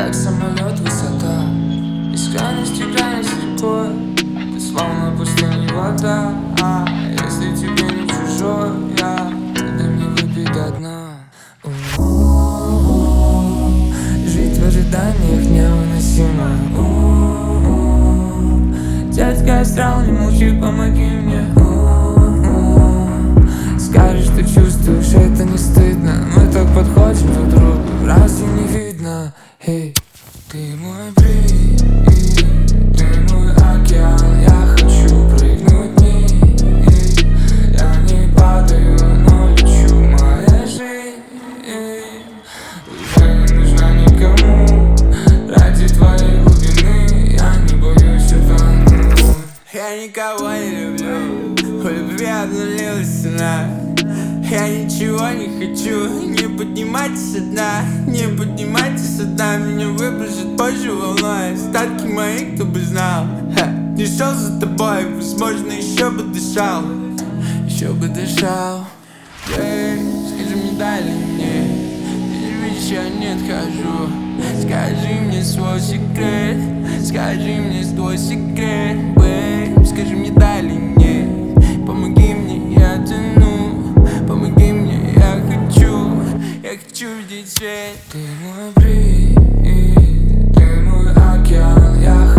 как самолет высота, бескрайность и крайность рекой. Ты словно пустыня вода, если тебе не чужой я, дай мне выпить до дна. Жить в ожиданиях невыносимо. Дядька астрал, не молчи, помоги мне. Скажи, что чувствуешь, это не стыдно. Мы так подходим друг к другу, разве не видно? Эй, ты мой бриз, ты мой океан. Я хочу прыгнуть вниз. Я не падаю, но лечу. Моя жизнь уже не нужна никому. Ради твоей глубины я не боюсь утонуть. Я никого не люблю, у любви обнулилась цена. Я ничего не хочу, не поднимайтесь со дна, не поднимайтесь со дна. Меня выбросит позже волной, остатки мои, кто бы знал. Не шел за тобой, возможно, еще бы дышал. Еще бы дышал. Эй, скажи мне, дай ли мне, ты видишь, я не отхожу. Скажи мне свой секрет, скажи мне свой секрет. Эй, скажи мне, дай ли мне, помоги мне, я тону. Помоги мне, я хочу видеть свет. Ты мой бриз, ты мой океан. Я